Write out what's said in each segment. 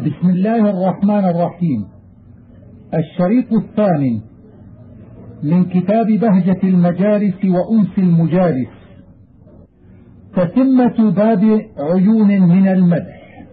بسم الله الرحمن الرحيم. الشريط الثامن من كتاب بهجة المجالس وأنس المجالس، تتمة باب عيون من المدح.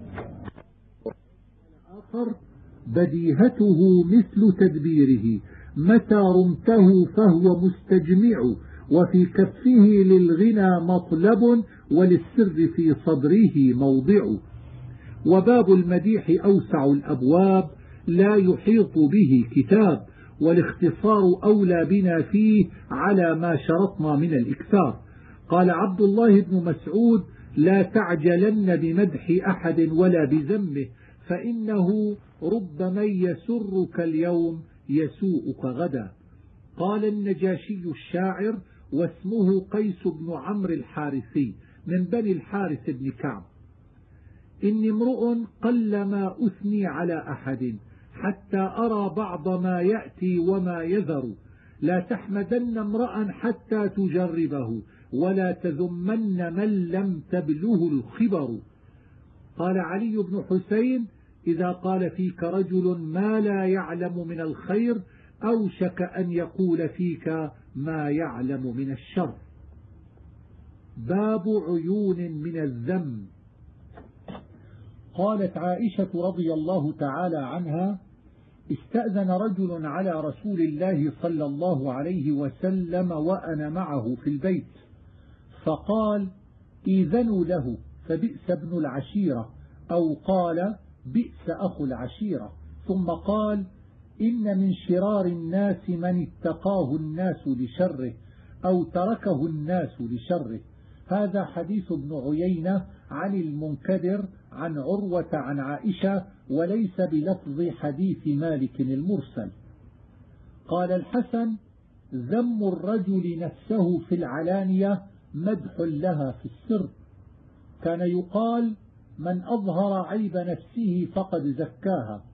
آخر بديهته مثل تدبيره، متى رمته فهو مستجمع، وفي كفه للغنى مطلب، وللسر في صدره موضع. وباب المديح أوسع الأبواب، لا يحيط به كتاب، والاختصار أولى بنا فيه على ما شرطنا من الإكثار. قال عبد الله بن مسعود: لا تعجلن بمدح أحد ولا بذمه، فإنه رب من يسرك اليوم يسوءك غدا. قال النجاشي الشاعر، واسمه قيس بن عمرو الحارثي من بني الحارث بن كعب: إني امرؤ قلما أثني على أحد حتى أرى بعض ما يأتي وما يذر. لا تحمدن امرأ حتى تجربه، ولا تذمن من لم تبله الخبر. قال علي بن حسين: إذا قال فيك رجل ما لا يعلم من الخير أوشك أن يقول فيك ما يعلم من الشر. باب عيون من الذم. قالت عائشة رضي الله تعالى عنها: استأذن رجل على رسول الله صلى الله عليه وسلم وأنا معه في البيت، فقال: إذنوا له فبئس ابن العشيرة، أو قال: بئس أخو العشيرة. ثم قال: إن من شرار الناس من اتقاه الناس لشره، أو تركه الناس لشره. هذا حديث ابن عيينة عن المنكدر عن عروة عن عائشة، وليس بلفظ حديث مالك المرسل. قال الحسن: ذم الرجل نفسه في العلانية مدح لها في السر. كان يقال: من أظهر عيب نفسه فقد زكاها.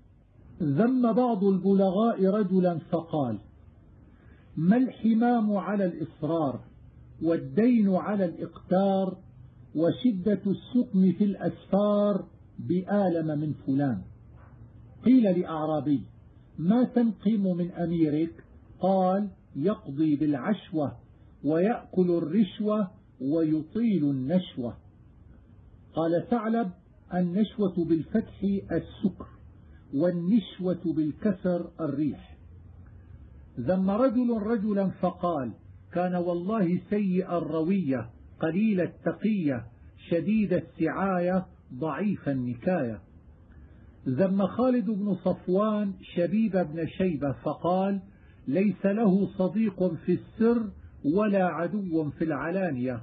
ذم بعض البلغاء رجلا فقال: ما الحمام على الإصرار، والدين على الإقتار، وشدة السقم في الأسفار بآلم من فلان. قيل لأعرابي: ما تنقم من أميرك؟ قال: يقضي بالعشوة، ويأكل الرشوة، ويطيل النشوة. قال ثعلب: النشوة بالفتح السكر، والنشوة بالكسر الريح. ذم رجل رجلا فقال: كان والله سيء الروية، قليل التقية، شديد السعاية، ضعيف النكاية. ذم خالد بن صفوان شبيب بن شيبة فقال: ليس له صديق في السر ولا عدو في العلانية.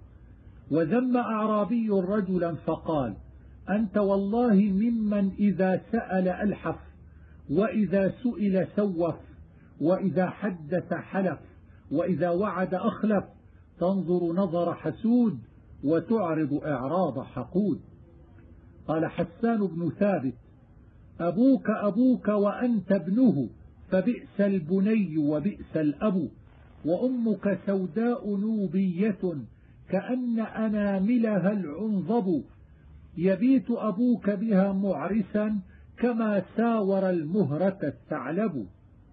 وذم أعرابي رجلا فقال: أنت والله ممن إذا سأل ألحف، وإذا سئل سوف، وإذا حدث حلف، وإذا وعد أخلف، تنظر نظر حسود، وتعرض إعراض حقود. قال حسان بن ثابت: أبوك أبوك وأنت ابنه، فبئس البني وبئس الأب. وأمك سوداء نوبية كأن أناملها العنظب، يبيت أبوك بها معرسا كما ساور المهرة الثعلب.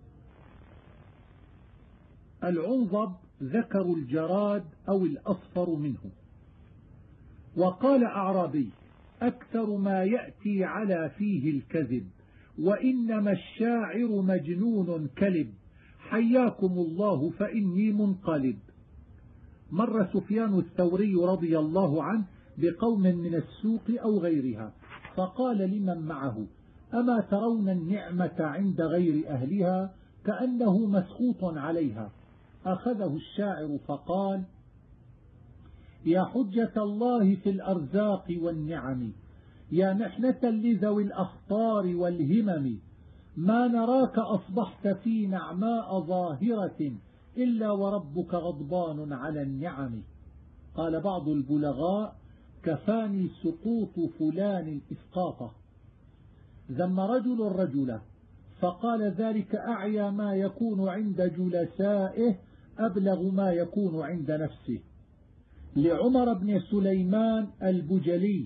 العنظب ذكر الجراد أو الأصفر منه. وقال أعرابي: أكثر ما يأتي على فيه الكذب، وإنما الشاعر مجنون كلب، حياكم الله فإني منقلب. مر سفيان الثوري رضي الله عنه بقوم من السوق أو غيرها، فقال لمن معه: أما ترون النعمة عند غير أهلها كأنه مسخوط عليها؟ أخذه الشاعر فقال: يا حجة الله في الأرزاق والنعم، يا محنة لذوي الأخطار والهمم، ما نراك أصبحت في نعماء ظاهرة إلا وربك غضبان على النعم. قال بعض البلغاء: كفاني سقوط فلان إسقاطه. ذم رجل رجلا فقال: ذلك أعيا ما يكون عند جلسائه، أبلغ ما يكون عند نفسه. لعمر بن سليمان البجلي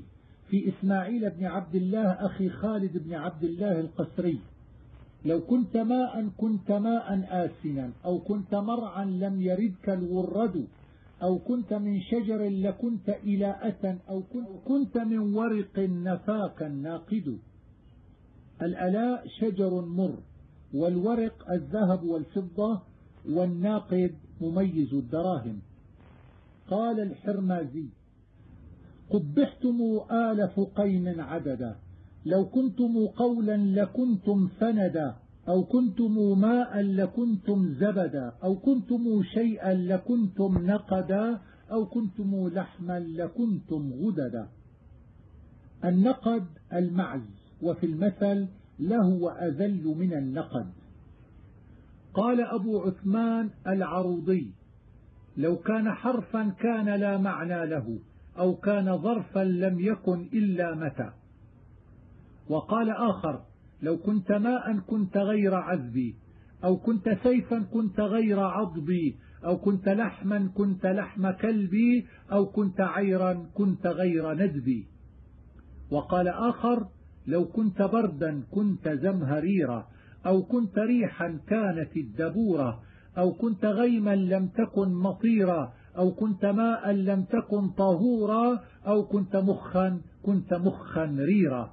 في إسماعيل بن عبد الله أخي خالد بن عبد الله القسري: لو كنت ماء كنت ماء آسنا، أو كنت مرعا لم يردك الورد، أو كنت من شجر لكنت إلاءة، أو كنت من ورق نفاك الناقد. الألاء شجر مر، والورق الذهب والفضة، والناقد مميز الدراهم. قال الحرمازي: قبحتم آل فقيم عددا، لو كنتم قولا لكنتم فندا، أو كنتم ماء لكنتم زبدا، أو كنتم شيئا لكنتم نقدا، أو كنتم لحما لكنتم غددا. النقد المعز، وفي المثل لهو أذل من النقد. قال أبو عثمان العروضي: لو كان حرفا كان لا معنى له، أو كان ظرفا لم يكن إلا متى. وقال آخر: لو كنت ماء كنت غير عذبي، أو كنت سيفا كنت غير عضبي، أو كنت لحما كنت لحم كلبي، أو كنت عيرا كنت غير ندبي. وقال آخر: لو كنت بردا كنت زمهريرا، أو كنت ريحا كانت الدبورة، أو كنت غيما لم تكن مطيرا، أو كنت ماء لم تكن طهورا، أو كنت مخا كنت مخا ريرا.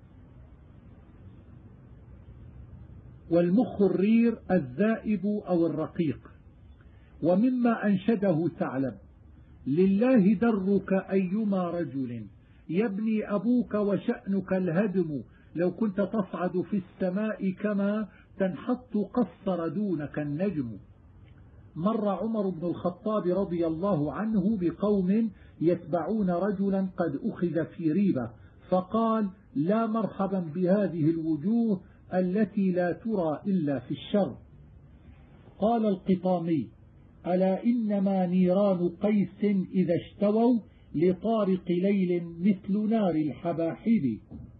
والمخ الرير الذائب أو الرقيق. ومما أنشده ثعلب: لله درك أيما رجل يبني أبوك وشأنك الهدم، لو كنت تصعد في السماء كما تنحط قصر دونك النجم. مر عمر بن الخطاب رضي الله عنه بقوم يتبعون رجلا قد أخذ في ريبة، فقال: لا مرحبا بهذه الوجوه التي لا ترى إلا في الشر. قال القطامي: ألا إنما نيران قيس إذا اشتووا لطارق ليل مثل نار الحباحب.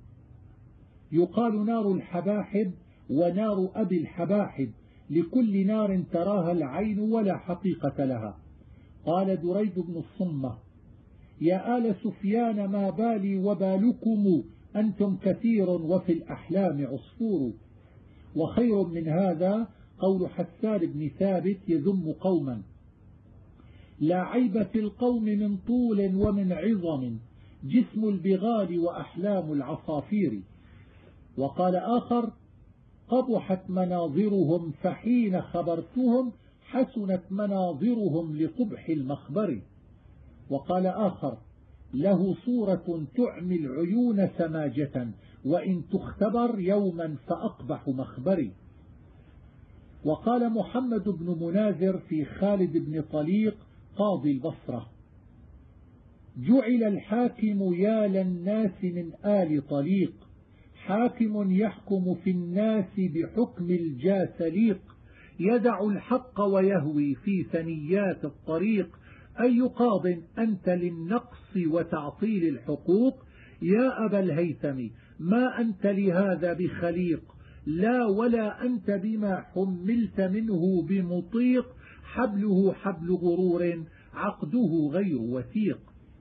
يقال نار الحباحب ونار أبي الحباحب، لكل نار تراها العين ولا حقيقة لها. قال دريد بن الصمة: يا آل سفيان ما بالي وبالكم، أنتم كثير وفي الأحلام عصفور. وخير من هذا قول حسان بن ثابت يذم قوما: لا عيب في القوم من طول ومن عظم، جسم البغال وأحلام العصافير. وقال آخر: قبحت مناظرهم فحين خبرتهم حسنت مناظرهم لقبح المخبر. وقال آخر: له صورة تعمي العيون سماجة، وإن تختبر يوما فأقبح مخبري. وقال محمد بن مناذر في خالد بن طليق قاضي البصرة: جعل الحاكم يا للناس من آل طليق، حاكم يحكم في الناس بحكم الجاسليق، يدع الحق ويهوي في ثنيات الطريق، أي قاض أنت للنقص وتعطيل الحقوق، يا أبا الهيثم ما أنت لهذا بخليق، لا ولا أنت بما حملت منه بمطيق، حبله حبل غرور عقده غير وثيق.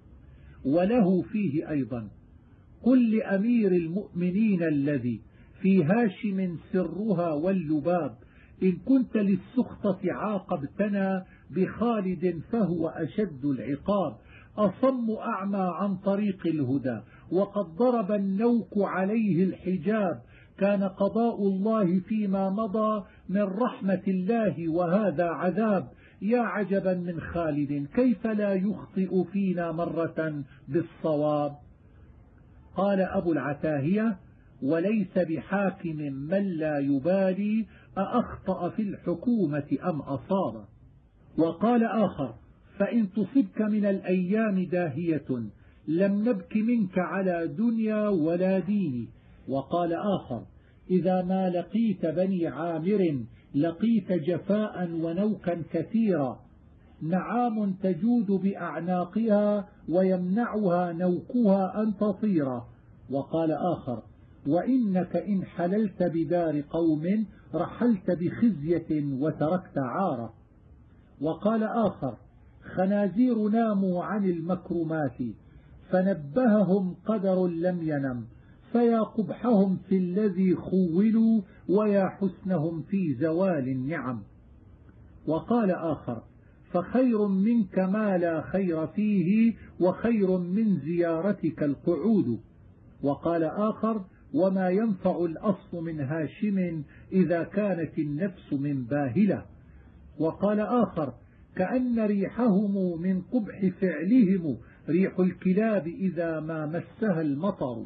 وله فيه أيضا: قل لأمير المؤمنين الذي في هاشم سرها واللباب، إن كنت للسخطة عاقبتنا بخالد فهو أشد العقاب، أصم أعمى عن طريق الهدى وقد ضرب النوك عليه الحجاب، كان قضاء الله فيما مضى من رحمة الله وهذا عذاب، يا عجبا من خالد كيف لا يخطئ فينا مرة بالصواب. قال أبو العتاهية: وليس بحاكم من لا يبالي أأخطأ في الحكومة أم أصاب. وقال آخر: فإن تصبك من الأيام داهية لم نبك منك على دنيا ولا دين. وقال آخر: إذا ما لقيت بني عامر لقيت جفاء ونوكا كثيرا، نعام تجود بأعناقها ويمنعها نوكها أن تطير. وقال آخر: وإنك إن حللت بدار قوم رحلت بخزية وتركت عارة. وقال آخر: خنازير ناموا عن المكرمات فنبههم قدر لم ينم، فيا قبحهم في الذي خولوا ويا حسنهم في زوال النعم. وقال آخر: فخير منك ما لا خير فيه، وخير من زيارتك القعود. وقال آخر: وما ينفع الأصل من هاشم إذا كانت النفس من باهلة. وقال آخر: كأن ريحهم من قبح فعلهم ريح الكلاب إذا ما مسها المطر.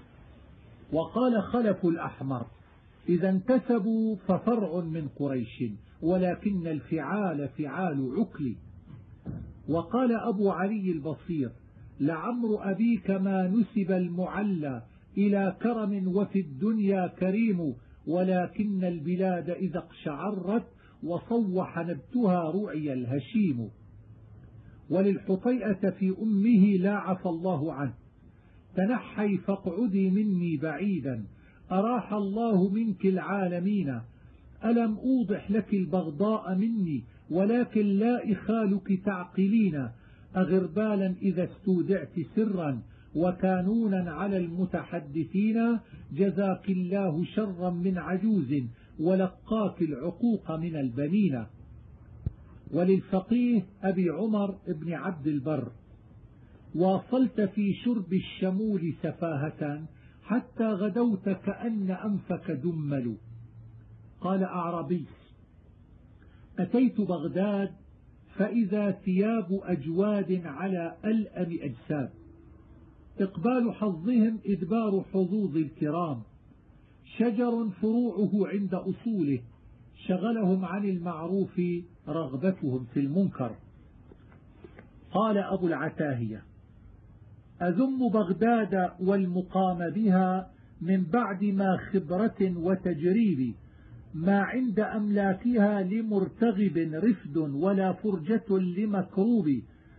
وقال خلف الأحمر: إذا انتسبوا ففرع من قريش، ولكن الفعال فعال عكل. وقال أبو علي البصير: لعمر أبيك ما نسب المعلى إلى كرم وفي الدنيا كريم، ولكن البلاد إذا اقشعرت وصوح نبتها رعي الهشيم. وللحطيئة في أمه لا عفى الله عنه: تنحي فاقعدي مني بعيدا، أراح الله منك العالمين، ألم أوضح لك البغضاء مني ولكن لا إخالك تعقلين، أغربالا إذا استودعت سرا وكانونا على المتحدثين، جزاك الله شرا من عجوز ولقاك العقوق من البنين. وللفقيه أبي عمر بن عبد البر: واصلت في شرب الشمول سفاهة حتى غدوت كأن أنفك دمل. قال أعرابي: أتيت بغداد فإذا ثياب أجواد على ألأم أجساد، إقبال حظهم إدبار حظوظ الكرام، شجر فروعه عند أصوله شغلهم عن المعروف رغبتهم في المنكر. قال أبو العتاهية: أذم بغداد والمقام بها من بعد ما خبرة وتجريب، ما عند أملاكها لمرتغب رفد ولا فرجة لمكروب،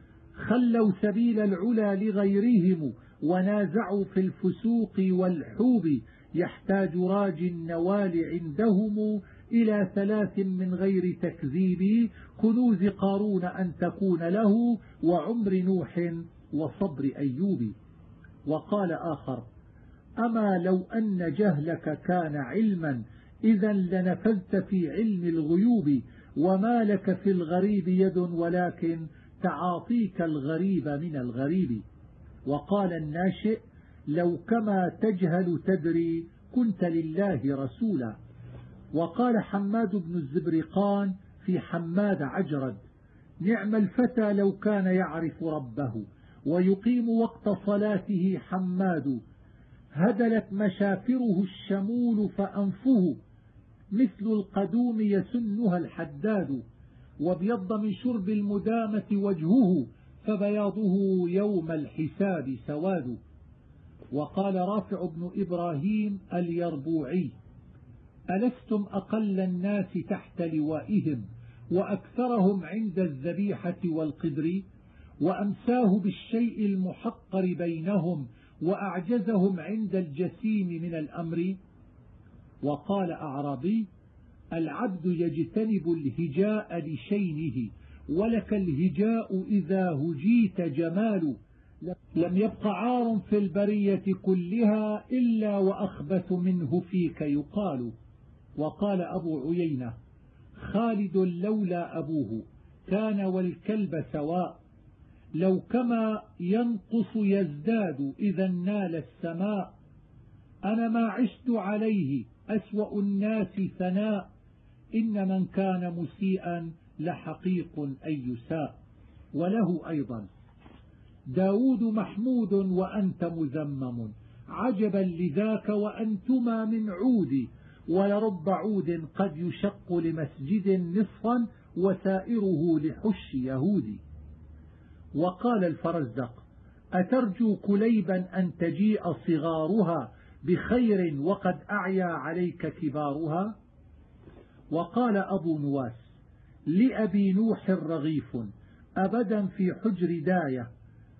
خلوا سبيل العلا لغيرهم ونازعوا في الفسوق والحوب، يحتاج راج النوال عندهم إلى 3 من غير تكذيب، كنوز قارون أن تكون له وعمر نوح وصبر أيوب. وقال آخر: أما لو أن جهلك كان علما إذا لنفذت في علم الغيوب، وما لك في الغريب يد ولكن تعاطيك الغريب من الغريب. وقال الناشئ: لو كما تجهل تدري كنت لله رسولا. وقال حماد بن الزبرقان في حماد عجرد: نعم الفتى لو كان يعرف ربه ويقيم وقت صلاته حماد، هدلت مشافره الشمول فأنفه مثل القدوم يسنها الحداد، وابيض من شرب المدامة وجهه فبياضه يوم الحساب سواد. وقال رافع بن إبراهيم اليربوعي: ألستم أقل الناس تحت لوائهم وأكثرهم عند الذبيحة والقدر، وأمساه بالشيء المحقر بينهم وأعجزهم عند الجسيم من الأمر. وقال أعرابي: العبد يجتنب الهجاء لشينه، ولك الهجاء إذا هجيت جمال، لم يبق عار في البرية كلها إلا وأخبث منه فيك يقال. وقال أبو عيينة: خالد لولا أبوه كان والكلب سواء، لو كما ينقص يزداد إذا نال السماء، أنا ما عشت عليه أسوأ الناس ثناء، إن من كان مسيئا لحقيق أن يساء. وله أيضا: داود محمود وأنت مذمم، عجبا لذاك وأنتما من عود، ولرب عود قد يشق لمسجد نصفا وسائره لحش يهودي. وقال الفرزدق: أترجو كليبا أن تجيء صغارها بخير وقد أعيا عليك كبارها. وقال أبو نواس: لأبي نوح رغيف أبدا في حجر داية،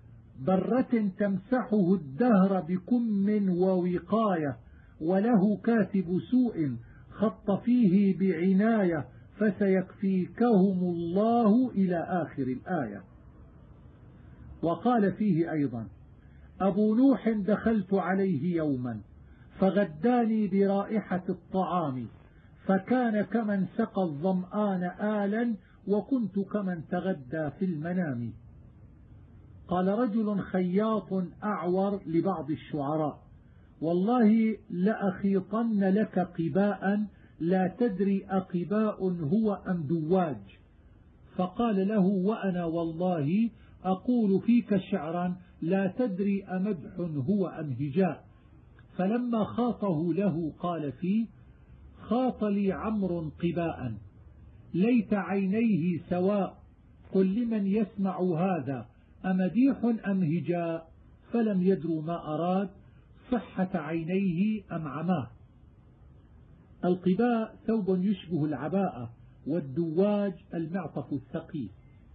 برة تمسحه الدهر بكم ووقاية، وله كاتب سوء خط فيه بعناية، فسيكفيكهم الله إلى آخر الآية. وقال فيه أيضا: أبو نوح دخلت عليه يوما فغداني برائحة الطعام، فكان كمن سقى الظمآن آلا، وكنت كمن تغدى في المنام. قال رجل خياط أعور لبعض الشعراء: والله لأخيطن لك قباء لا تدري أقباء هو أم دواج. فقال له: وأنا والله أقول فيك شعرا لا تدري أمدح هو أم هجاء. فلما خاطه له قال فيه: خاط لي عمرو قباء ليت عينيه سواء، قل لمن يسمع هذا أمديح أم هجاء، فلم يدروا ما أراد صحة عينيه أم عماه. القباء ثوب يشبه العباءة، والدواج المعطف الثقيل.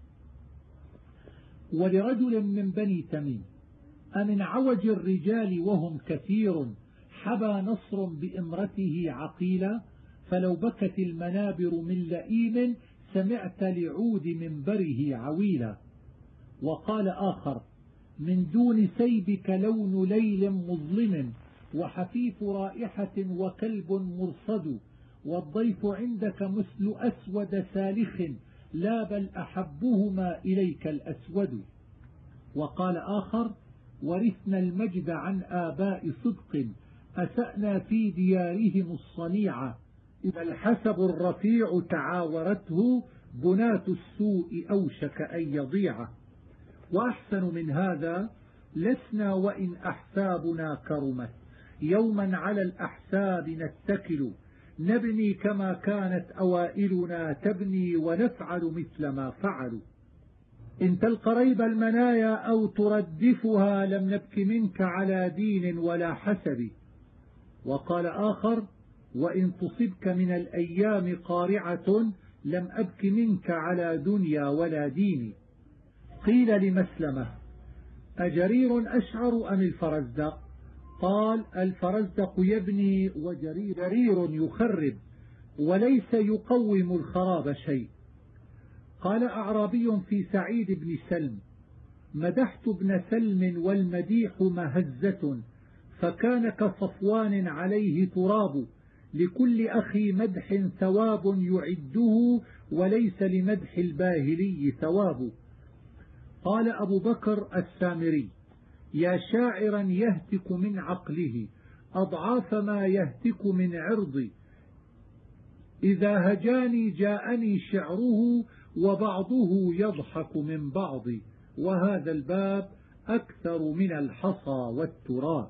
ولرجل من بني تميم: أمن عوج الرجال وهم كثير حبى نصر بإمرته عقيلا، فلو بكت المنابر من لئيم سمعت لعود منبره عويلا. وقال آخر: من دون سيبك لون ليل مظلم، وحفيف رائحة وكلب مرصد، والضيف عندك مثل أسود سالخ، لا بل أحبهما إليك الأسود. وقال آخر: ورثنا المجد عن آباء صدق، أسأنا في ديارهم الصنيعة، إذا الحسب الرفيع تعاورته بنات السوء أوشك أن يضيع. وأحسن من هذا لسنا وإن أحسابنا كرمت، يوما على الأحساب نتكل، نبني كما كانت أوائلنا تبني، ونفعل مثل ما فعلوا. إن تلق ريب المنايا أو تردفها لم نبك منك على دين ولا حسب. وقال آخر: وإن تصبك من الأيام قارعة لم أبك منك على دنيا ولا دين. قيل لمسلمة: أجرير أشعر أم الفرزدق؟ قال: الفرزدق يبني وجرير يخرب، وليس يقوم الخراب شيء. قال أعرابي في سعيد بن سلم: مدحت ابن سلم والمديح مهزة، فكان كصفوان عليه تراب، لكل أخي مدح ثواب يعده، وليس لمدح الباهلي ثواب. قال أبو بكر السامري: يا شاعرا يهتك من عقله أضعاف ما يهتك من عرضي، إذا هجاني جاءني شعره، وبعضه يضحك من بعض، وهذا الباب أكثر من الحصى والتراب.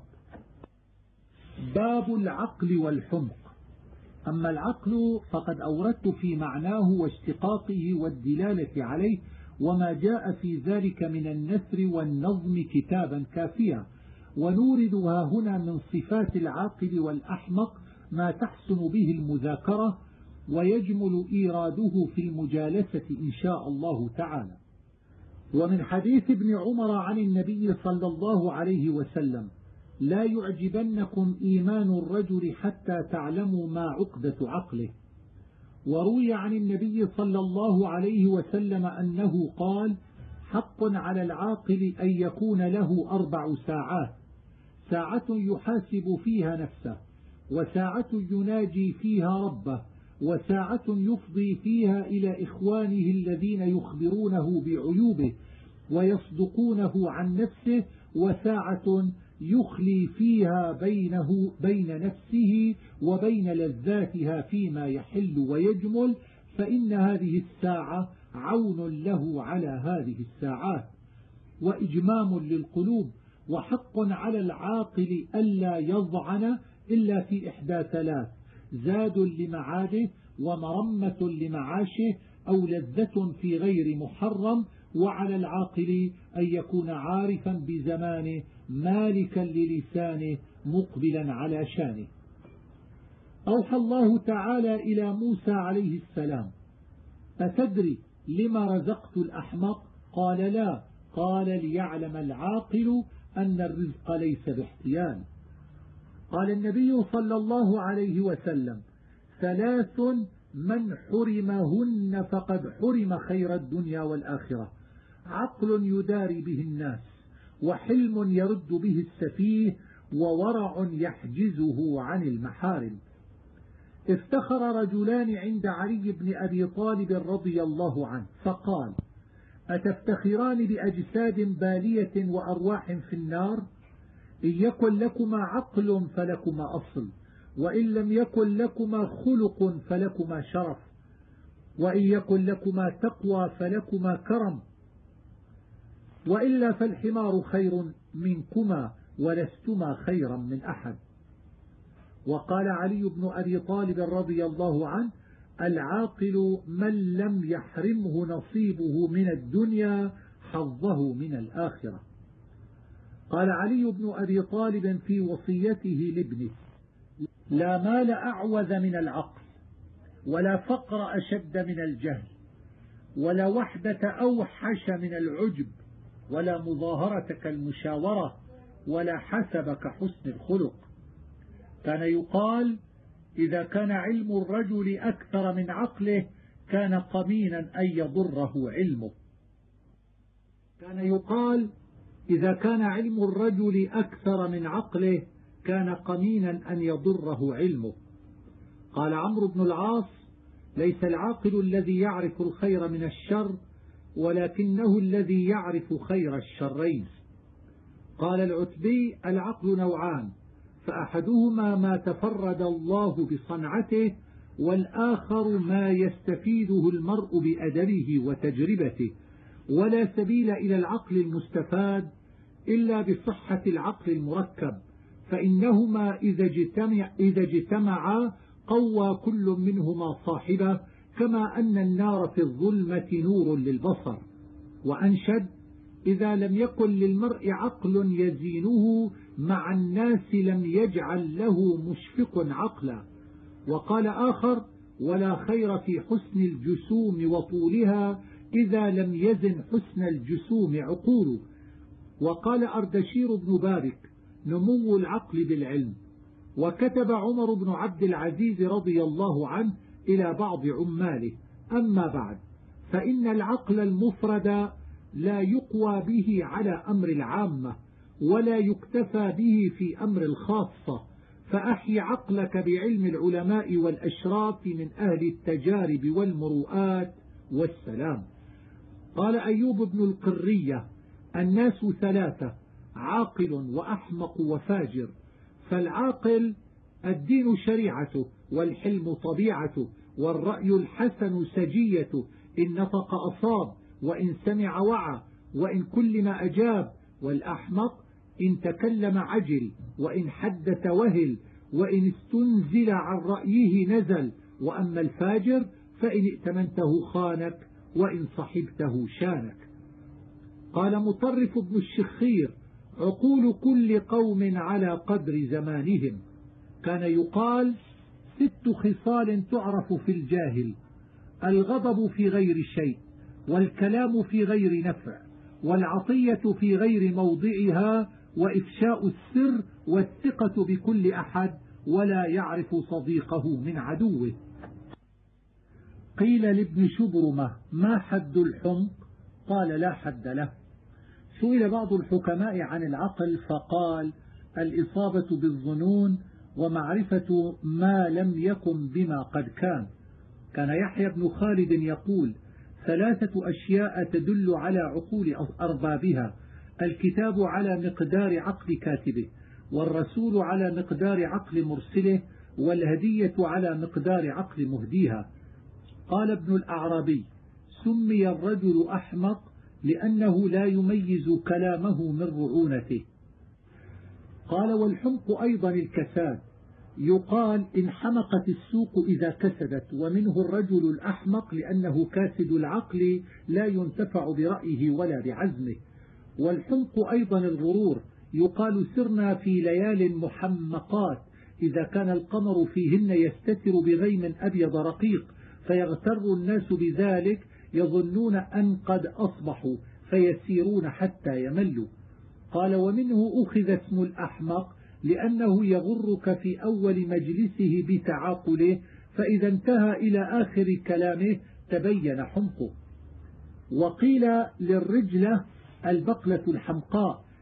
باب العقل والحمق. أما العقل فقد أوردت في معناه واشتقاقه والدلالة عليه وما جاء في ذلك من النثر والنظم كتابا كافيا، ونوردها هنا من صفات العاقل والأحمق ما تحسن به المذاكرة، ويجمل إيراده في المجالسة إن شاء الله تعالى. ومن حديث ابن عمر عن النبي صلى الله عليه وسلم: لا يعجبنكم إيمان الرجل حتى تعلموا ما عقدة عقله. وروي عن النبي صلى الله عليه وسلم أنه قال: حق على العاقل أن يكون له 4 ساعات: ساعة يحاسب فيها نفسه، وساعة يناجي فيها ربه، وساعة يفضي فيها إلى إخوانه الذين يخبرونه بعيوبه ويصدقونه عن نفسه، وساعة يخلي فيها بين نفسه وبين لذاتها فيما يحل ويجمل، فإن هذه الساعة عون له على هذه الساعات وإجمام للقلوب. وحق على العاقل ألا يضعن إلا في 3: زاد لمعاده، ومرمة لمعاشه، أو لذة في غير محرم. وعلى العاقل أن يكون عارفا بزمانه، مالكا للسانه، مقبلا على شانه. أوحى الله تعالى إلى موسى عليه السلام: أتدري لما رزقت الأحمق؟ قال: لا. قال: ليعلم العاقل أن الرزق ليس باحتيال. قال النبي صلى الله عليه وسلم: 3 من حرمهن فقد حرم خير الدنيا والآخرة: عقل يداري به الناس، وحلم يرد به السفيه، وورع يحجزه عن المحارم. افتخر رجلان عند علي بن أبي طالب رضي الله عنه فقال: أتفتخران بأجساد بالية وأرواح في النار؟ إن يكن لكما عقل فلكما أصل، وإن لم يكن لكما خلق فلكما شرف، وإن يكن لكما تقوى فلكما كرم، وإلا فالحمار خير منكما ولستما خيرا من أحد. وقال علي بن أبي طالب رضي الله عنه: العاقل من لم يحرمه نصيبه من الدنيا حظه من الآخرة. قال علي بن أبي طالب في وصيته لابنه: لا مال أعوذ من العقل، ولا فقر أشد من الجهل، ولا وحدة أوحش من العجب، ولا مظاهرة كالمشاورة، ولا حسب كحسن الخلق. كان يقال: إذا كان علم الرجل أكثر من عقله كان قمينا أن يضره علمه. كان يقال: إذا كان علم الرجل أكثر من عقله كان قمينا أن يضره علمه. قال عمرو بن العاص: ليس العاقل الذي يعرف الخير من الشر، ولكنه الذي يعرف خير الشرين. قال العتبي: العقل نوعان، فأحدهما ما تفرد الله بصنعته، والآخر ما يستفيده المرء بأدبه وتجربته، ولا سبيل إلى العقل المستفاد إلا بصحة العقل المركب، فإنهما إذا اجتمعا قوى كل منهما صاحبه، كما أن النار في الظلمة نور للبصر. وأنشد: إذا لم يكن للمرء عقل يزينه مع الناس لم يجعل له مشفق عقلا. وقال آخر: ولا خير في حسن الجسوم وطولها إذا لم يزن حسن الجسوم عقول. وقال أردشير بن بارك: نمو العقل بالعلم. وكتب عمر بن عبد العزيز رضي الله عنه إلى بعض عماله: أما بعد، فإن العقل المفرد لا يقوى به على أمر العامة، ولا يكتفى به في أمر الخاصة، فأحي عقلك بعلم العلماء والأشراف من أهل التجارب والمروءات والسلام. قال أيوب بن القرية: الناس ثلاثة، عاقل وأحمق وفاجر. فالعاقل الدين شريعته، والحلم طبيعته، والرأي الحسن سجيته، إن نطق أصاب، وإن سمع وعى، وإن كلم أجاب. والأحمق إن تكلم عجل، وإن حدث وهل، وإن استنزل عن رأيه نزل. وأما الفاجر فإن ائتمنته خانك، وإن صحبته شانك. قال مطرف بن الشخير: عقول كل قوم على قدر زمانهم. كان يقال: 6 خصال تعرف في الجاهل: الغضب في غير شيء، والكلام في غير نفع، والعطية في غير موضعها، وإفشاء السر، والثقة بكل أحد، ولا يعرف صديقه من عدوه. قيل لابن شبرمة: ما حد الحمق؟ قال: لا حد له. سئل بعض الحكماء عن العقل فقال: الإصابة بالظنون، ومعرفة ما لم يكن بما قد كان. كان يحيى بن خالد يقول: 3 أشياء تدل على عقول أربابها: الكتاب على مقدار عقل كاتبه، والرسول على مقدار عقل مرسله، والهدية على مقدار عقل مهديها. قال ابن الأعرابي: سمي الرجل أحمق لأنه لا يميز كلامه من رعونته. قال: والحمق أيضا الكساد. يقال: إن حمقت السوق إذا كسدت، ومنه الرجل الأحمق لأنه كاسد العقل لا ينتفع برأيه ولا بعزمه. والحمق أيضا الغرور. يقال: سرنا في ليال محمقات، إذا كان القمر فيهن يستتر بغيم أبيض رقيق، فيغتر الناس بذلك، يظنون أن قد أصبحوا، فيسيرون حتى يملوا. قال: ومنه أخذ اسم الأحمق لأنه يغرك في أول مجلسه بتعاقله، فإذا انتهى إلى آخر كلامه تبين حمقه. وقيل للرجلة البقلة الحمقاء،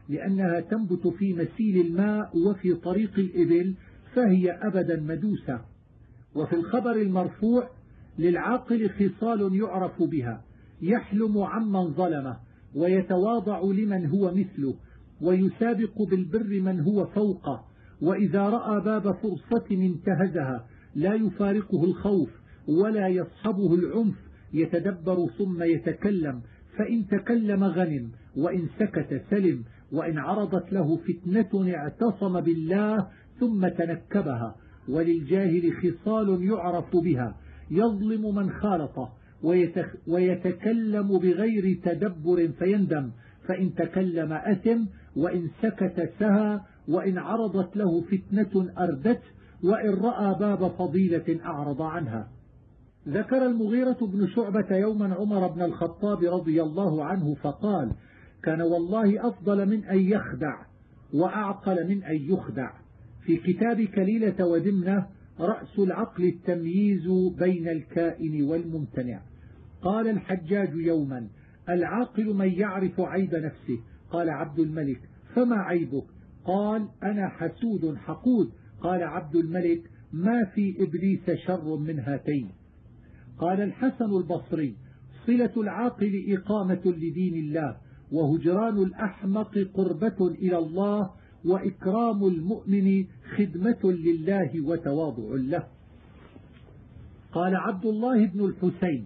لأنها تنبت في مسيل الماء وفي طريق الإبل فهي أبدا مدوسة. وفي الخبر المرفوع للعاقل خصال يعرف بها: يحلم عمن ظلمه، ويتواضع لمن هو مثله، ويسابق بالبر من هو فوقه، وإذا رأى باب فرصة انتهزها، لا يفارقه الخوف ولا يصحبه العنف، يتدبر ثم يتكلم، فإن تكلم غنم، وإن سكت سلم، وإن عرضت له فتنة اعتصم بالله ثم تنكبها. وللجاهل خصال يعرف بها: يظلم من خالطه، ويتكلم بغير تدبر فيندم، فإن تكلم أثم، وإن سكت سهى، وإن عرضت له فتنة أردته، وإن رأى باب فضيلة أعرض عنها. ذكر المغيرة بن شعبة يوما عمر بن الخطاب رضي الله عنه فقال: كان والله أفضل من أن يخدع وأعقل من أن يخدع. في كتاب كليلة ودمنة: رأس العقل التمييز بين الكائن والممتنع. قال الحجاج يوما: العاقل من يعرف عيب نفسه. قال عبد الملك: فما عيبك؟ قال: أنا حسود حقود. قال عبد الملك: ما في إبليس شر من هاتين. قال الحسن البصري: صلة العاقل إقامة لدين الله، وهجران الأحمق قربة إلى الله، وإكرام المؤمن خدمة لله وتواضع له. قال عبد الله بن الحسين: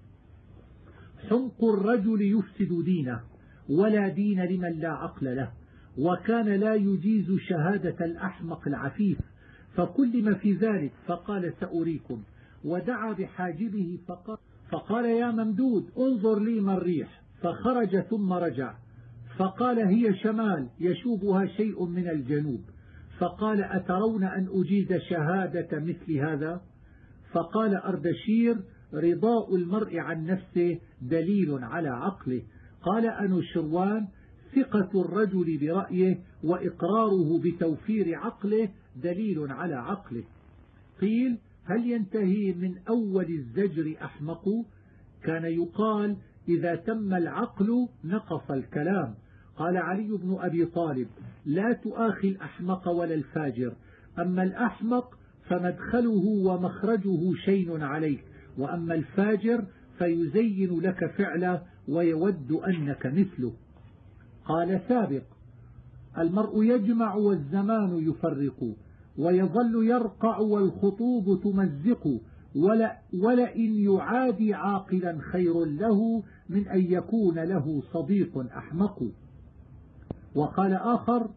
حمق الرجل يفسد دينه، ولا دين لمن لا عقل له. وكان لا يجيز شهادة الأحمق العفيف، فكلم في ذلك فقال: سأريكم. ودعا بحاجبه فقال: يا ممدود انظر لي ما الريح. فخرج ثم رجع فقال: هي شمال يشوبها شيء من الجنوب. فقال: أترون أن أجيز شهادة مثل هذا؟ فقال أردشير: رضاء المرء عن نفسه دليل على عقله. قال أنوشروان: ثقة الرجل برأيه وإقراره بتوفير عقله دليل على عقله. قيل: هل ينتهي من أول الزجر أحمق؟ كان يقال: إذا تم العقل نقص الكلام. قال علي بن أبي طالب: لا تؤاخي الأحمق ولا الفاجر، أما الأحمق فمدخله ومخرجه شين عليك، وأما الفاجر فيزين لك فعله ويود أنك مثله. قال سابق: المرء يجمع والزمان يفرق، ويظل يرقع والخطوب تمزق، ولئن يعادي عاقلا خير له من أن يكون له صديق أحمق. وقال آخر: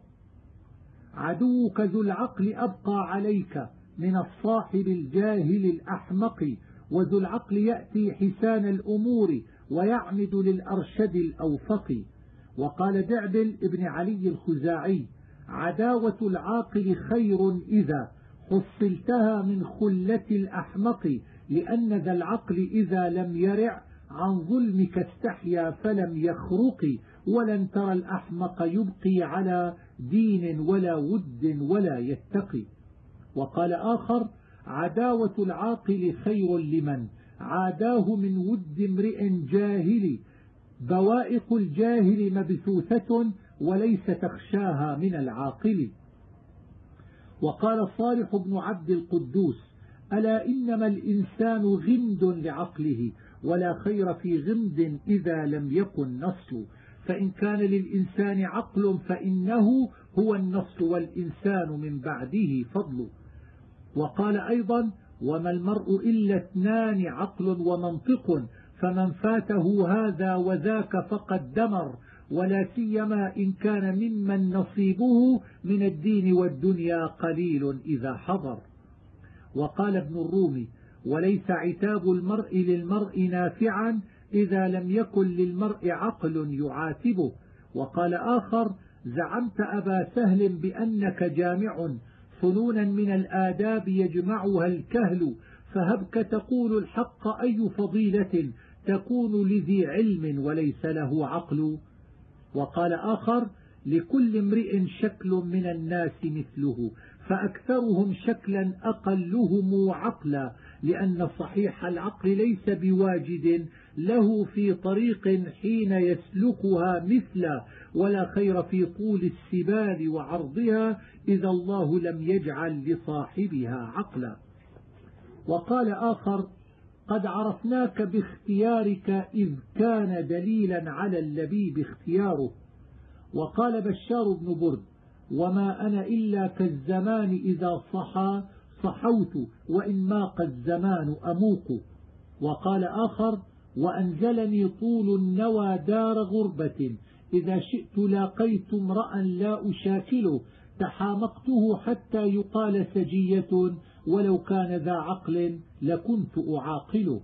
عدوك ذو العقل أبقى عليك من الصاحب الجاهل الأحمق، وذو العقل يأتي حسان الأمور ويعمد للأرشد الأوفق. وقال دعبل ابن علي الخزاعي: عداوة العاقل خير إذا حصلتها من خلة الأحمق، لأن ذا العقل إذا لم يرع عن ظلمك استحيا فلم يخرق، ولن ترى الأحمق يبقي على دين ولا ود ولا يتقي. وقال آخر: عداوة العاقل خير لمن عاداه من ود امرئ جاهل، بوائق الجاهل مبثوثة وليس تخشاها من العاقل. وقال صالح بن عبد القدوس: ألا إنما الإنسان غمد لعقله، ولا خير في غمد إذا لم يكن نصل، فإن كان للإنسان عقل فإنه هو النصل، والإنسان من بعده فضل. وقال أيضا: وما المرء إلا اثنان عقل ومنطق، فمن فاته هذا وذاك فقد دمر، ولا سيما إن كان ممن نصيبه من الدين والدنيا قليل إذا حضر. وقال ابن الرومي: وليس عتاب المرء للمرء نافعا إذا لم يكن للمرء عقل يعاتبه. وقال آخر: زعمت أبا سهل بأنك جامع فنونا من الآداب يجمعها الكهل، فهبك تقول الحق أي فضيلة تكون لذي علم وليس له عقل. وقال آخر: لكل امرئ شكل من الناس مثله، فأكثرهم شكلا أقلهم عقلا، لأن صحيح العقل ليس بواجد له في طريق حين يسلكها مثلا، ولا خير في طول السبال وعرضها إذا الله لم يجعل لصاحبها عقلا. وقال آخر: قد عرفناك باختيارك إذ كان دليلا على اللبيب اختياره. وقال بشار بن برد: وما أنا إلا كالزمان إذا صحى صحوت وإن ماق الزمان أموق. وقال آخر: وأنزلني طول النوى دار غربة إذا شئت لاقيت امرأ لا أشاكله تحامقته حتى يقال سجية ولو كان ذا عقل لكنت أعاقله.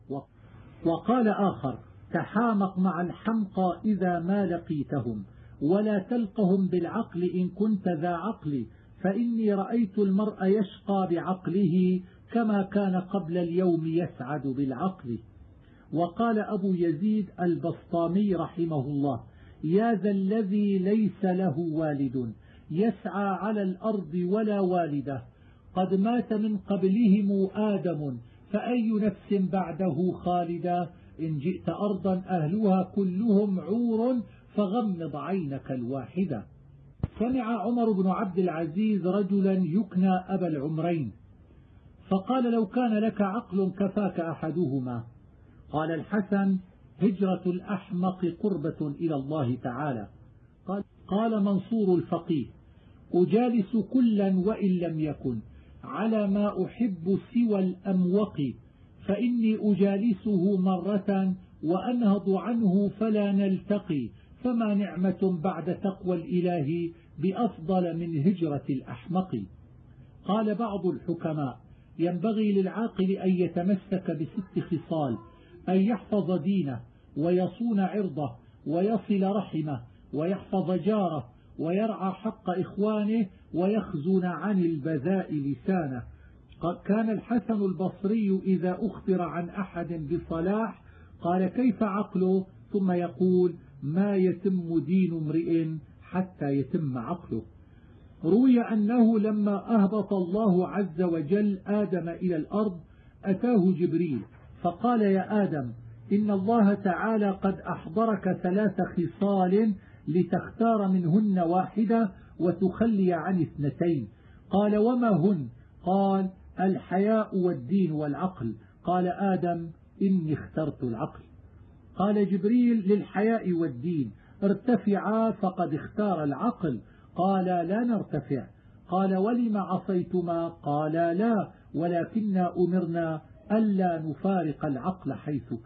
وقال آخر: تحامق مع الحمقى إذا ما لقيتهم ولا تلقهم بالعقل إن كنت ذا عقل، فإني رأيت المرء يشقى بعقله كما كان قبل اليوم يسعد بالعقل. وقال أبو يزيد البسطامي رحمه الله: يا ذا الذي ليس له والد يسعى على الأرض ولا والده، قد مات من قبلهم آدم فأي نفس بعده خالدة، إن جئت أرضا أهلها كلهم عور فغمض عينك الواحدة. سمع عمر بن عبد العزيز رجلا يكنى أبا العمرين فقال: لو كان لك عقل كفاك أحدهما. قال الحسن: هجرة الأحمق قربة إلى الله تعالى. قال منصور الفقيه: أجالس كلا وإن لم يكن على ما أحب سوى الأموق، فإني أجالسه مرة وأنهض عنه فلا نلتقي، فما نعمة بعد تقوى الإله بأفضل من هجرة الأحمق. قال بعض الحكماء: ينبغي للعاقل أن يتمسك ب6 خصال: أن يحفظ دينه ويصون عرضه ويصل رحمه ويحفظ جاره ويرعى حق إخوانه ويخزن عن البذاء لسانه. كان الحسن البصري إذا أخبر عن أحد بصلاح قال: كيف عقله؟ ثم يقول: ما يتم دين امرئ حتى يتم عقله. روي أنه لما أهبط الله عز وجل آدم إلى الأرض أتاه جبريل فقال: يا آدم، إن الله تعالى قد أحضرك 3 خصال لتختار منهن واحدة وتخلي عن 2. قال: وما هن؟ قال: الحياء والدين والعقل. قال آدم: إني اخترت العقل. قال جبريل للحياء والدين: ارتفعا فقد اختار العقل. قال: لا نرتفع. قال: ولم عصيتما؟ قال: لا، ولكننا أمرنا ألا نفارق العقل حيث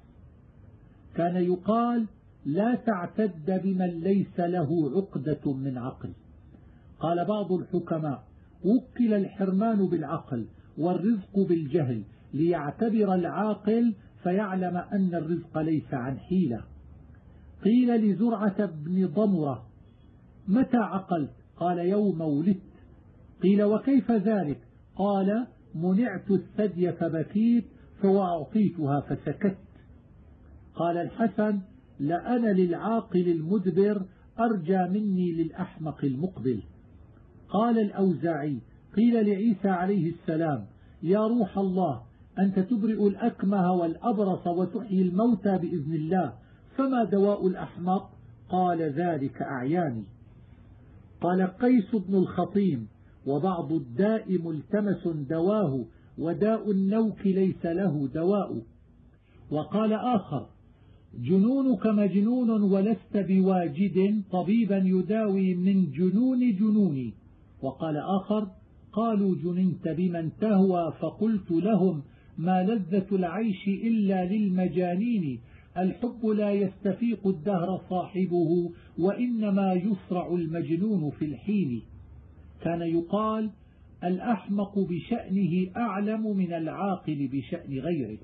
كان يقال: لا تعتد بمن ليس له عقدة من عقل. قال بعض الحكماء: وكل الحرمان بالعقل والرزق بالجهل ليعتبر العاقل فيعلم أن الرزق ليس عن حيلة. قيل لزرعة بن ضمرة: متى عقلت؟ قال: يوم ولدت. قيل: وكيف ذلك؟ قال: منعت الثدي فبكيت فأعطيتها فسكت. قال الحسن: لأنا للعاقل المدبر أرجى مني للأحمق المقبل. قال الأوزاعي: قيل لعيسى عليه السلام: يا روح الله، أنت تبرئ الأكمه والأبرص وتحيي الموتى بإذن الله، فما دواء الأحمق؟ قال: ذلك أعياني. قال قيس بن الخطيم: وبعض الداء ملتمس دواه، وداء النوك ليس له دواء. وقال آخر: جنونك مجنون ولست بواجد طبيبا يداوي من جنون جنوني. وقال آخر: قالوا جننت بمن تهوى، فقلت لهم: ما لذة العيش إلا للمجانين، الحب لا يستفيق الدهر صاحبه، وإنما يسرع المجنون في الحين. كان يقال: الأحمق بشأنه أعلم من العاقل بشأن غيره.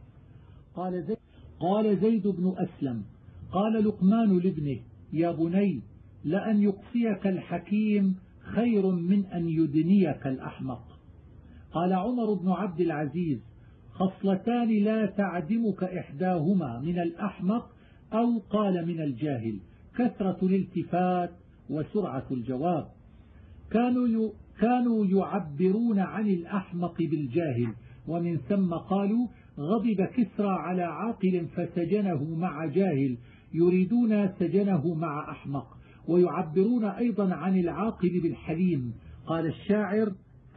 قال زيد بن أسلم: قال لقمان لابنه: يا بني، لأن يقصيك الحكيم خير من أن يدنيك الأحمق. قال عمر بن عبد العزيز: خصلتان لا تعدمك إحداهما من الأحمق، أو قال من الجاهل: كثرة الالتفات وسرعة الجواب. كانوا يعبرون عن الأحمق بالجاهل، ومن ثم قالوا: غضب كسرى على عاقل فسجنه مع جاهل، يريدون سجنه مع أحمق. ويعبرون أيضا عن العاقل بالحليم. قال الشاعر: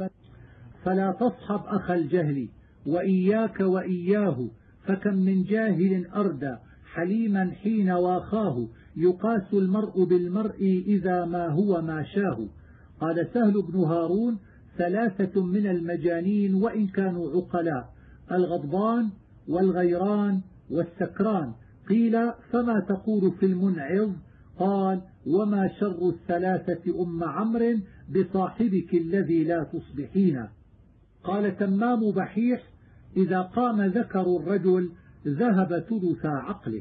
فلا تصحب أخ الجهل وإياك وإياه، فكم من جاهل أردى حليما حين واخاه، يقاس المرء بالمرء إذا ما هو ما شاه. قال سهل بن هارون: ثلاثة من المجانين وإن كانوا عقلاء: الغضبان والغيران والسكران. قيل: فما تقول في المنعظ؟ قال: وما شر الثلاثة أم عمرو بصاحبك الذي لا تصبحين. قال تمام بحيح: إذا قام ذكر الرجل ذهب ثلث عقله.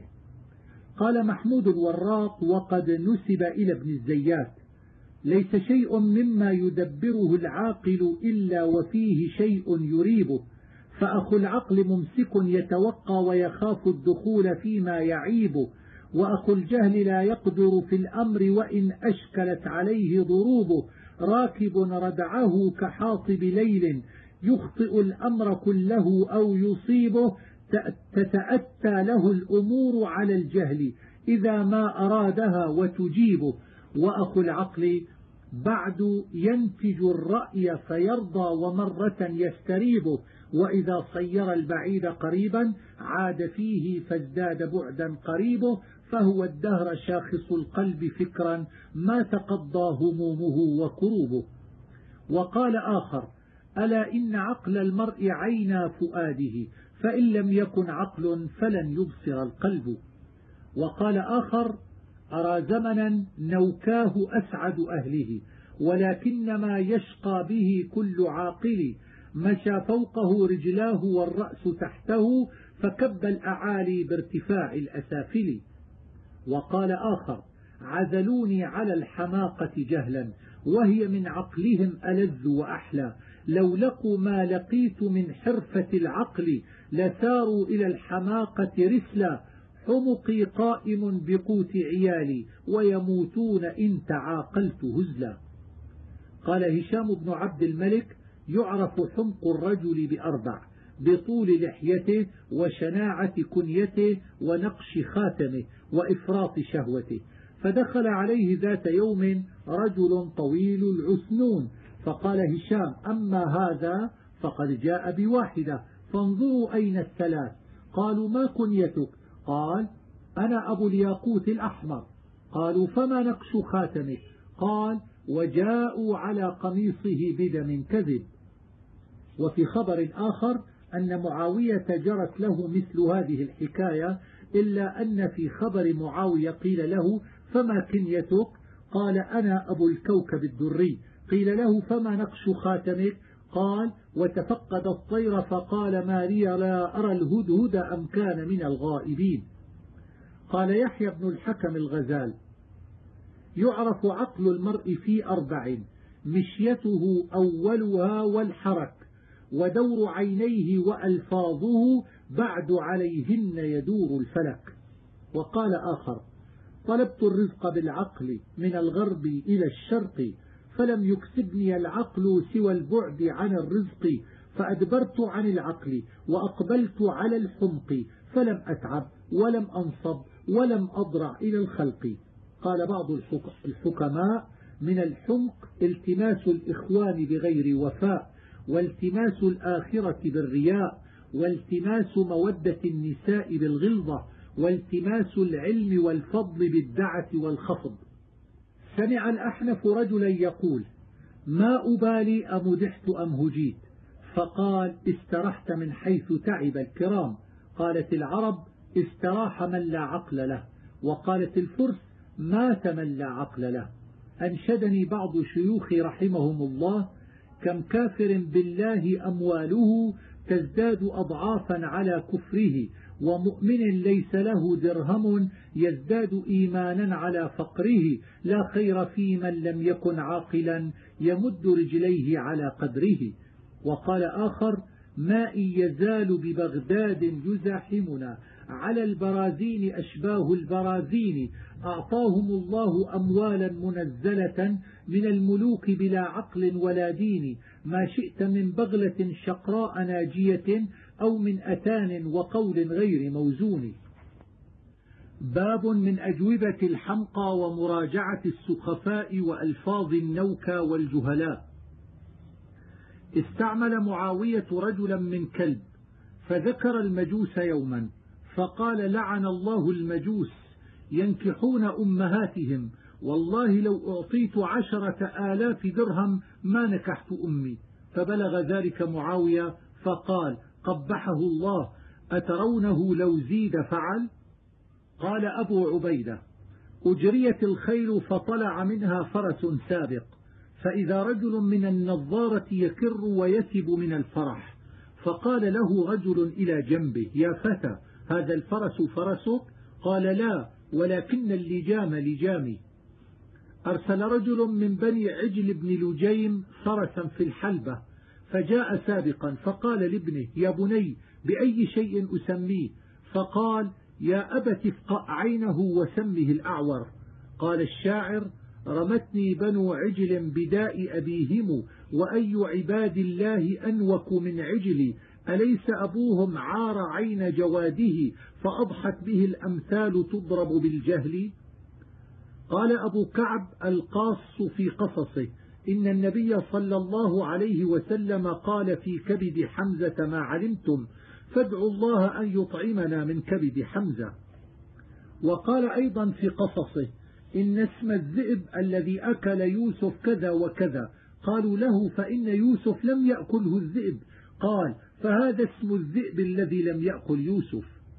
قال محمود الوراق وقد نسب إلى ابن الزيات: ليس شيء مما يدبره العاقل إلا وفيه شيء يريبه، فأخو العقل ممسك يتوقى ويخاف الدخول فيما يعيبه، وأخو الجهل لا يقدر في الأمر وإن أشكلت عليه ضروبه، راكب ردعه كحاطب ليل يخطئ الأمر كله أو يصيبه، تتأتى له الأمور على الجهل إذا ما أرادها وتجيبه، وأخو العقل بعد ينتج الرأي فيرضى ومرة يستريبه، وإذا صير البعيد قريبا عاد فيه فازداد بعدا قريبه، فهو الدهر شاخص القلب فكرا ما تقضى همومه وكروبه. وقال آخر: ألا إن عقل المرء عينا فؤاده، فإن لم يكن عقل فلن يبصر القلب. وقال آخر: أرى زمنا نوكاه أسعد أهله، ولكنما يشقى به كل عاقل، مشى فوقه رجلاه والرأس تحته، فكب الأعالي بارتفاع الأسافل. وقال آخر: عزلوني على الحماقة جهلا، وهي من عقلهم ألذ وأحلى، لو لقوا ما لقيت من حرفة العقل لساروا إلى الحماقة رسلا، حمقي قائم بقوت عيالي ويموتون إن تعاقلت هزلا. قال هشام بن عبد الملك: يعرف حمق الرجل بأربع: بطول لحيته وشناعة كنيته ونقش خاتمه وإفراط شهوته. فدخل عليه ذات يوم رجل طويل العسنون، فقال هشام: أما هذا فقد جاء بواحدة، فانظروا أين الثلاث. قالوا: ما كنيتك؟ قال: أنا أبو الياقوت الأحمر. قالوا: فما نقش خاتمه؟ قال: وجاءوا على قميصه بدم كذب. وفي خبر آخر أن معاوية جرت له مثل هذه الحكاية، إلا أن في خبر معاوية قيل له: فما كنيتك؟ قال: أنا أبو الكوكب الدري. قيل له: فما نقش خاتمك؟ قال: وتفقد الطير فقال: ما لي لا أرى الهدهد أم كان من الغائبين. قال يحيى بن الحكم الغزال: يعرف عقل المرء في أربع: مشيته أولها والحرك، ودور عينيه وألفاظه بعد عليهن يدور الفلك. وقال آخر: طلبت الرزق بالعقل من الغرب إلى الشرق، فلم يكسبني العقل سوى البعد عن الرزق، فأدبرت عن العقل وأقبلت على الحمق، فلم أتعب ولم أنصب ولم أضرع إلى الخلق. قال بعض الحكماء: من الحمق التماس الإخوان بغير وفاء، والتماس الآخرة بالرياء، والتماس مودة النساء بالغلظة، والتماس العلم والفضل بالدعة والخفض. سمع الأحنف رجلا يقول: ما أبالي أمدحت أم هجيت؟ فقال: استرحت من حيث تعب الكرام. قالت العرب: استراح من لا عقل له. وقالت الفرس: مات من لا عقل له. أنشدني بعض شيوخي رحمهم الله: كم كافر بالله أمواله تزداد أضعافا على كفره، ومؤمن ليس له درهم يزداد إيمانا على فقره، لا خير في من لم يكن عاقلا يمد رجليه على قدره. وقال آخر: ما إن يزال ببغداد يزاحمنا على البرازين أشباه البرازين، أعطاهم الله أموالا منزلة من الملوك بلا عقل ولا دين، ما شئت من بغلة شقراء ناجية أو من أتان وقول غير موزون. باب من أجوبة الحمقى ومراجعة السخفاء وألفاظ النوكى والجهلاء. استعمل معاوية رجلا من كلب فذكر المجوس يوما فقال: لعن الله المجوس ينكحون أمهاتهم، والله لو أعطيت 10,000 درهم ما نكحت أمي. فبلغ ذلك معاوية فقال: قبحه الله، أترونه لو زيد فعل؟ قال أبو عبيدة: أجريت الخيل فطلع منها فرس سابق، فإذا رجل من النظارة يكر ويثب من الفرح، فقال له رجل إلى جنبه: يا فتى، هذا الفرس فرسك؟ قال: لا، ولكن اللجام لجامي. أرسل رجل من بني عجل بن لجيم فرسا في الحلبة فجاء سابقا فقال لابنه: يا بني، بأي شيء أسميه؟ فقال: يا أبت افقأ عينه وسمه الأعور. قال الشاعر: رمتني بنو عجل بداء أبيهم، وأي عباد الله أنوك من عجلي، أليس أبوهم عار عين جواده فأضحت به الأمثال تضرب بالجهل؟ قال أبو كعب القاص في قصصه: إن النبي صلى الله عليه وسلم قال في كبد حمزة: ما علمتم، فادعوا الله أن يطعمنا من كبد حمزة. وقال أيضا في قصصه: إن اسم الذئب الذي أكل يوسف كذا وكذا. قالوا له: فإن يوسف لم يأكله الذئب. قال: فهذا اسم الذئب الذي لم يأكل يوسف.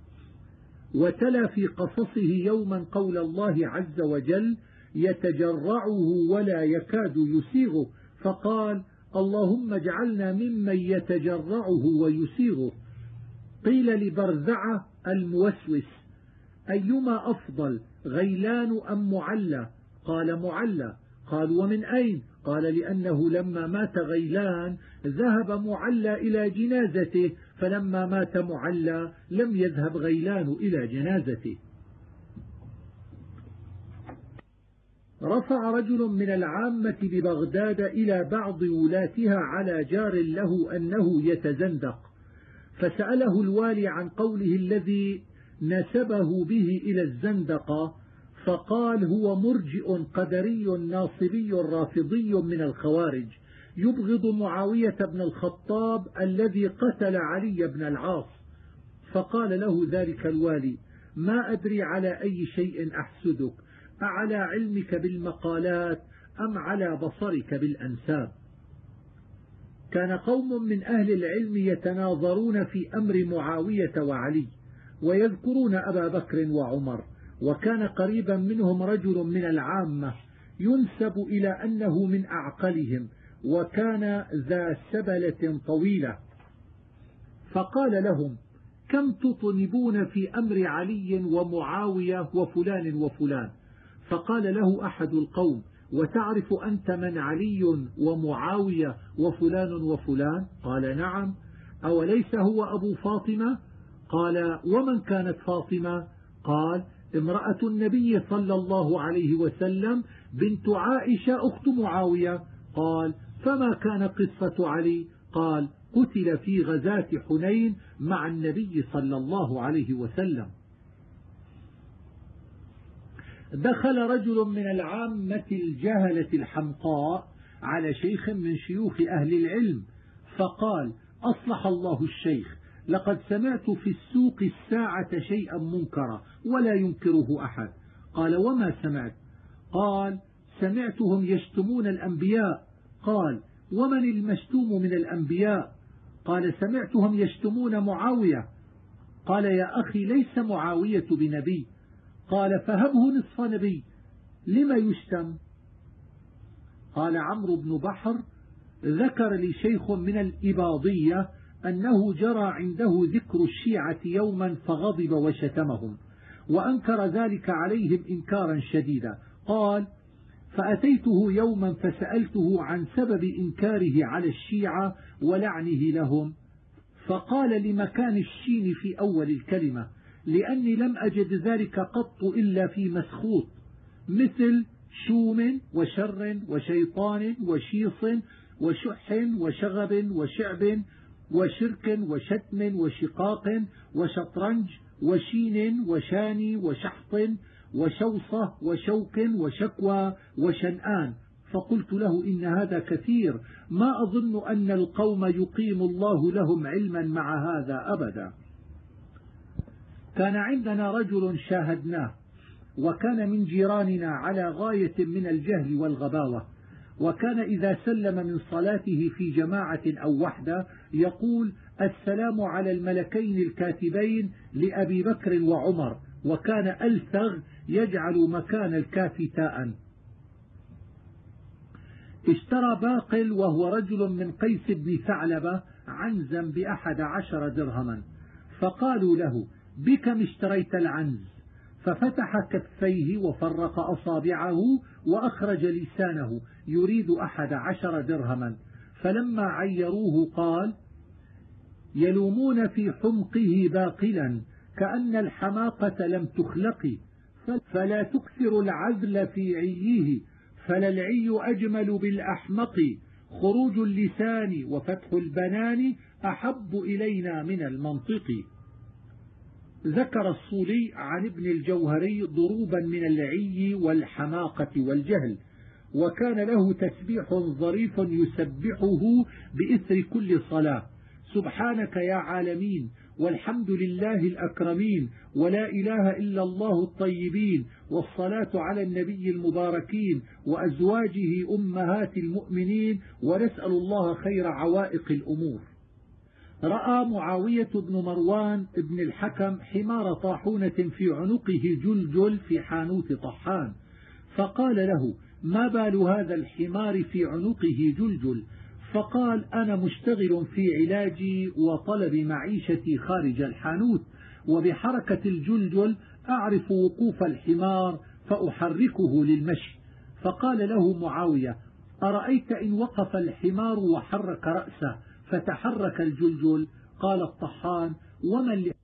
وتلا في قصصه يوما قول الله عز وجل: يتجرعه ولا يكاد يسيغه، فقال: اللهم اجعلنا ممن يتجرعه ويسيغه. قيل لبرزعة الموسوس: أيما أفضل، غيلان أم معلى؟ قال: معلى. قالوا: ومن أين؟ قال: لأنه لما مات غيلان ذهب معلى إلى جنازته، فلما مات معلى لم يذهب غيلان إلى جنازته. رفع رجل من العامة ببغداد إلى بعض ولاتها على جار له أنه يتزندق، فسأله الوالي عن قوله الذي نسبه به إلى الزندقة، فقال: هو مرجئ قدري ناصبي رافضي من الخوارج، يبغض معاوية بن الخطاب الذي قتل علي بن العاص. فقال له ذلك الوالي: ما أدري على أي شيء أحسدك، أعلى علمك بالمقالات أم على بصرك بالأنساب؟ كان قوم من أهل العلم يتناظرون في أمر معاوية وعلي، ويذكرون أبا بكر وعمر، وكان قريبا منهم رجل من العامة ينسب إلى أنه من أعقلهم، وكان ذا سبلة طويلة، فقال لهم: كم تطنبون في أمر علي ومعاوية وفلان وفلان؟ فقال له أحد القوم: وتعرف أنت من علي ومعاوية وفلان وفلان؟ قال: نعم. أوليس هو أبو فاطمة؟ قال: ومن كانت فاطمة؟ قال: امرأة النبي صلى الله عليه وسلم بنت عائشة أخت معاوية. قال: فما كان قصة علي؟ قال: قتل في غزاة حنين مع النبي صلى الله عليه وسلم. دخل رجل من العامة الجهلة الحمقاء على شيخ من شيوخ أهل العلم فقال: أصلح الله الشيخ، لقد سمعت في السوق الساعة شيئا منكرا ولا ينكره أحد. قال: وما سمعت؟ قال: سمعتهم يشتمون الأنبياء. قال: ومن المشتوم من الأنبياء؟ قال: سمعتهم يشتمون معاوية. قال: يا أخي، ليس معاوية بنبي. قال: فهبه نصف نبي، لما يشتم؟ قال عمرو بن بحر: ذكر لي شيخ من الإباضية أنه جرى عنده ذكر الشيعة يوما فغضب وشتمهم، وأنكر ذلك عليهم إنكارا شديدا. قال: فأتيته يوما فسألته عن سبب إنكاره على الشيعة ولعنه لهم، فقال لمكان الشين في أول الكلمة: لأني لم أجد ذلك قط إلا في مسخوط، مثل شوم وشر وشيطان وشيص وشح وشغب وشعب وشرك وشتم وشقاق وشطرنج وشين وشاني وشحط وشوصة وشوك وشكوى وشنآن. فقلت له إن هذا كثير، ما أظن أن القوم يقيم الله لهم علما مع هذا أبدا. كان عندنا رجل شاهدناه، وكان من جيراننا على غاية من الجهل والغباوة، وكان إذا سلم من صلاته في جماعة أو وحده يقول السلام على الملكين الكاتبين لأبي بكر وعمر، وكان ألثغ يجعل مكان الكاف تاء. اشترى باقل وهو رجل من قيس بن ثعلبة عنزا ب11 درهما، فقالوا له بكم اشتريت العنز؟ ففتح كفيه وفرق أصابعه وأخرج لسانه يريد 11 درهما، فلما عيروه قال يلومون في حمقه باقلا كأن الحماقة لم تخلق، فلا تكثر العذل في عيه، فلا العي أجمل بالأحمق، خروج اللسان وفتح البنان أحب إلينا من المنطق. ذكر الصولي عن ابن الجوهري ضروبا من العي والحماقة والجهل، وكان له تسبيح ظريف يسبحه بإثر كل صلاة: سبحانك يا عالمين، والحمد لله الأكرمين، ولا إله إلا الله الطيبين، والصلاة على النبي المباركين وأزواجه أمهات المؤمنين، ونسأل الله خير عوائق الأمور. رأى معاوية بن مروان بن الحكم حمار طاحونة في عنقه جلجل في حانوت طحان، فقال له ما بال هذا الحمار في عنقه جلجل؟ فقال أنا مشتغل في علاجي وطلب معيشتي خارج الحانوت، وبحركة الجلجل أعرف وقوف الحمار فأحركه للمشي. فقال له معاوية أرأيت إن وقف الحمار وحرك رأسه فتحرك الجلجل؟ قال الطحان ومن